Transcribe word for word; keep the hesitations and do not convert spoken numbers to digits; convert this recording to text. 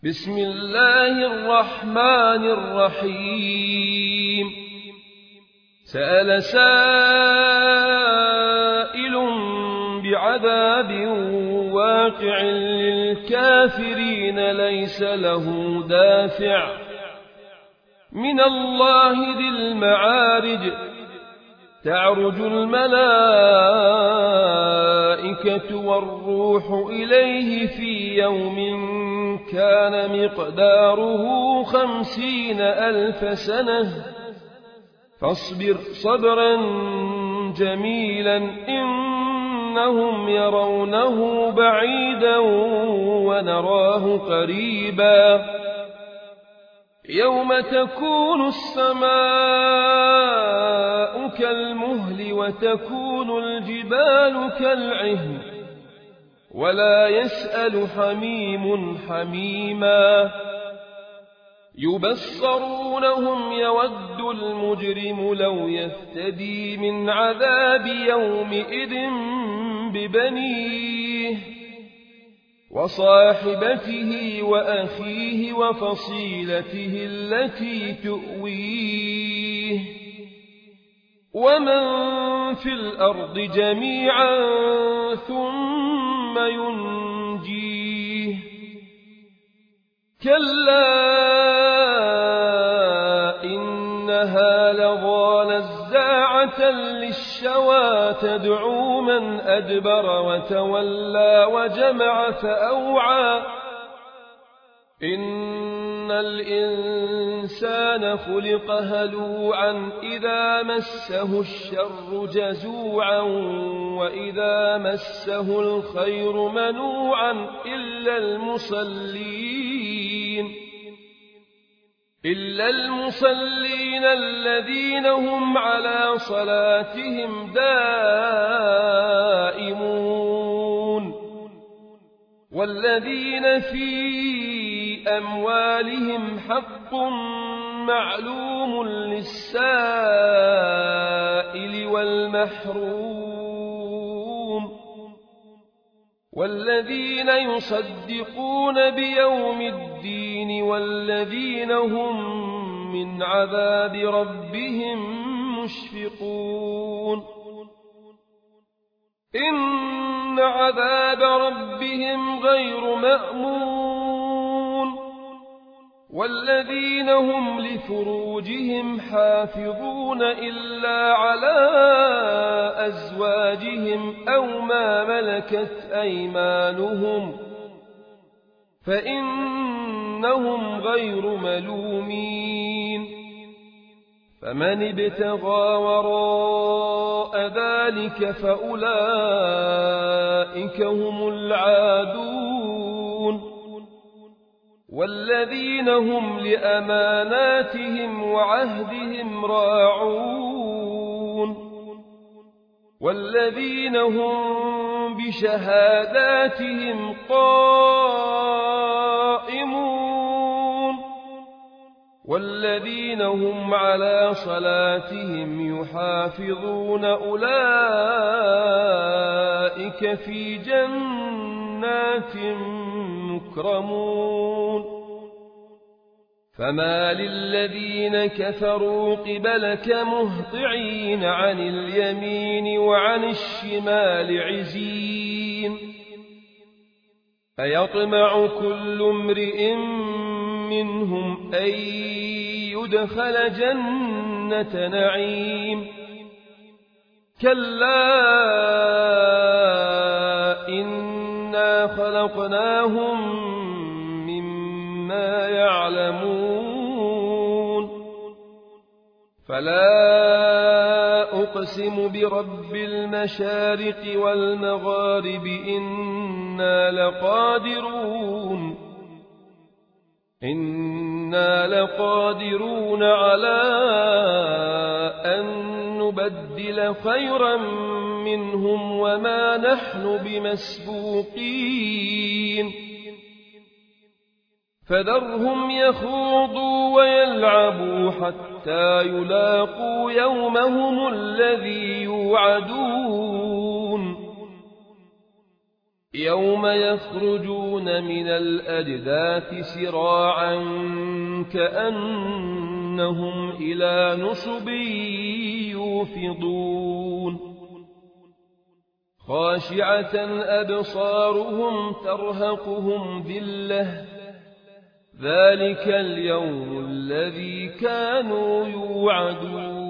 بسم الله الرحمن الرحيم. سأل سائل بعذاب واقع للكافرين ليس له دافع من الله ذي المعارج. تعرج الملائكة والروح إليه في يوم كان مقداره خمسين ألف سنة فاصبر صبرا جميلا إنهم يرونه بعيدا ونراه قريبا. يوم تكون السماء كالمهل وتكون الجبال كالعهن ولا يسأل حميم حميما. يبصرونهم يود المجرم لو يفتدي من عذاب يومئذ ببنيه وصاحبته وأخيه وفصيلته التي تؤويه ومن في الأرض جميعا ثم ينجيه. كلا إنها لظى نزاعة للشوى تدعو من أدبر وتولى وجمع فأوعى. إن الإنسان خلق هلوعا إذا مسه الشر جزوعا وإذا مسه الخير منوعا إلا المصلين إلا المصلين الذين هم على صلاتهم دائمون والذين في أموالهم حق معلوم للسائل والمحروم والذين يصدقون بيوم الدين والذين هم من عذاب ربهم مشفقون. إن عذاب ربهم غير مأمون والذين هم لفروجهم حافظون إلا على أزواجهم أو ما ملكت أيمانهم فإنهم غير ملومين. فمن ابتغى وراء ذلك فأولئك هم العادون والذين هم لأماناتهم وعهدهم راعون والذين هم بشهاداتهم قائمون والذين هم على صلاتهم يحافظون أولئك في جنات مكرمون. فما للذين كفروا قبلك مهطعين عن اليمين وعن الشمال عزين. أيطمع كل امرئ منهم أن يدخل جنة نعيم. كلا إنا خلقناهم مما يعلمون. فلا أقسم برب المشارق والمغارب إنا لقادرون إنا لقادرون على أن نبدل خيرا منهم وما نحن بمسبوقين. فذرهم يخوضوا ويلعبوا حتى يلاقوا يومهم الذي يوعدون. يوم يخرجون من الأجداث سراعا كأنهم إلى نصب يوفضون خاشعة أبصارهم ترهقهم ذلة ذلك اليوم الذي كانوا يوعدون